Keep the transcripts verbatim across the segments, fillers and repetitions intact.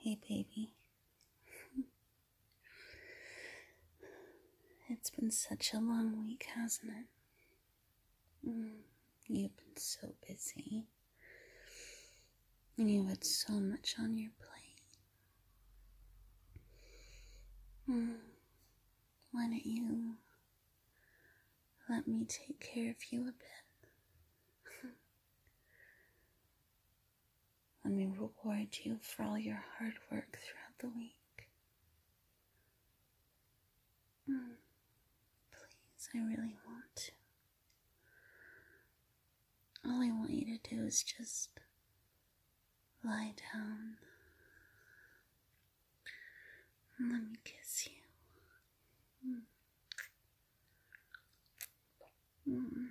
Hey, baby. It's been such a long week, hasn't it? Mm, you've been so busy. And you had so much on your plate. Mm, why don't you let me take care of you a bit? Let me reward you for all your hard work throughout the week. Mm. Please, I really want to. All I want you to do is just lie down and let me kiss you. Mm.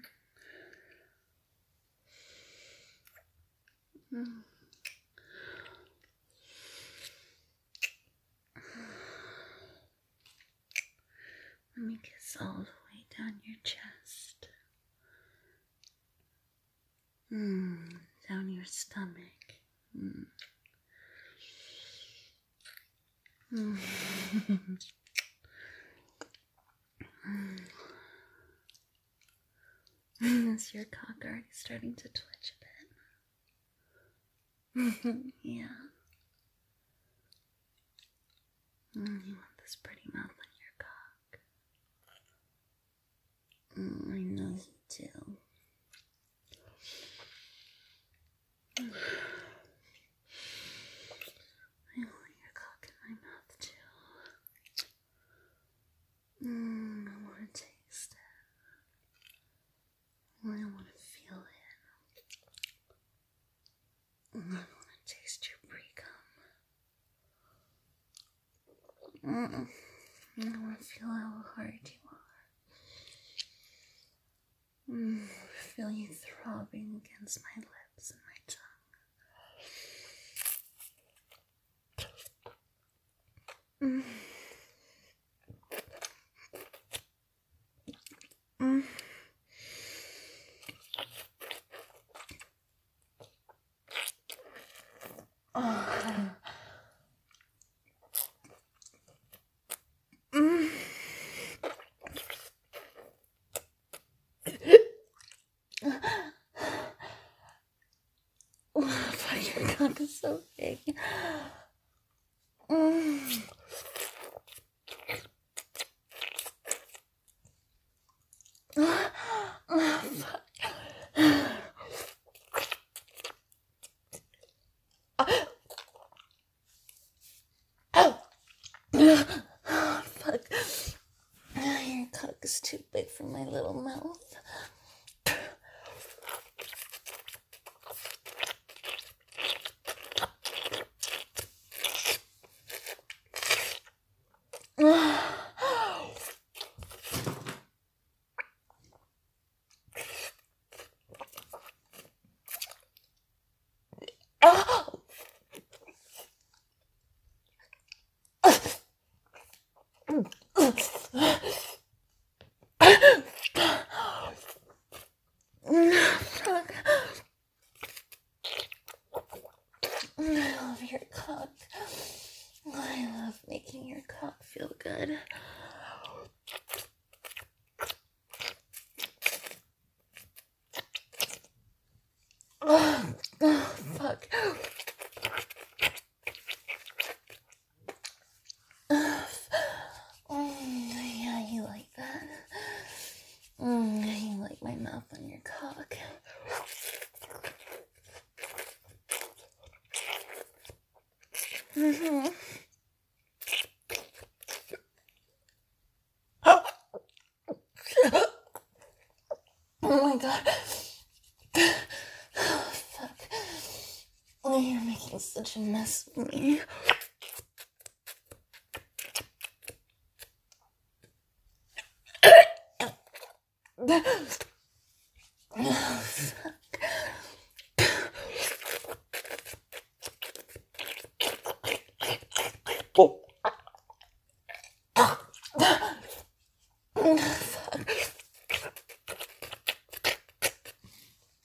Mm. Mm. Let me kiss all the way down your chest. Mm, down your stomach. Mm. Mm. mm. Is your cock already starting to twitch a bit? Yeah. Mm, you want this pretty mouth on your cock. Mm, I know you do. Mm. I want your cock in my mouth too. Mm, I want to taste it. I want to feel it. I want to taste your pre-cum. Mm. I want to feel how hard you are. Mm. Feel you throbbing against my lips and my tongue. Mm. Mm. Oh. Mm. Oh, your cock is so big. Mm. Oh, fuck. Oh, fuck. Your cock is too big for my little mouth. Fuck. I love your cock. I love making your cock feel good. Oh, oh fuck. Oh, yeah, you like that. Mm, you like my mouth on your cock. Mm-hmm. Oh my god. Oh, fuck. Oh, you're making such a mess of me. Oh, fuck. Oh.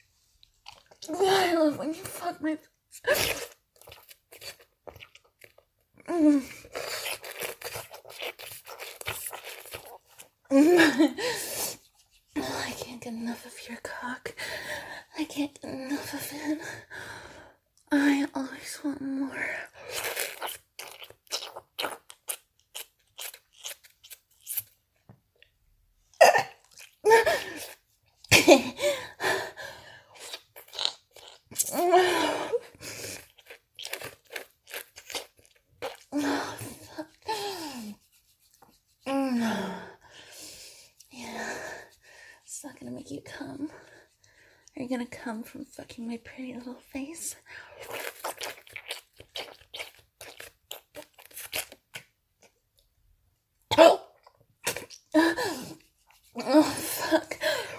I love when you fuck my face. I can't get enough of your cock. I can't get enough of it. I always want more. Yeah, it's not gonna make you come. Are you gonna come from fucking my pretty little face? Oh, oh fuck.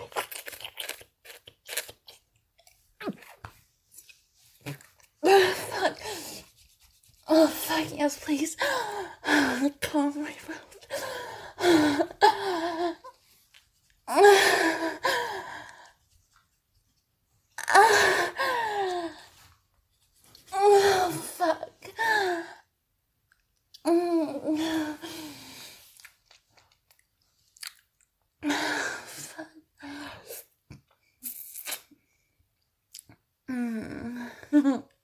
Oh, fuck. Oh, fuck, yes, please. Calm my mouth. Oh, fuck. Fuck. Mm.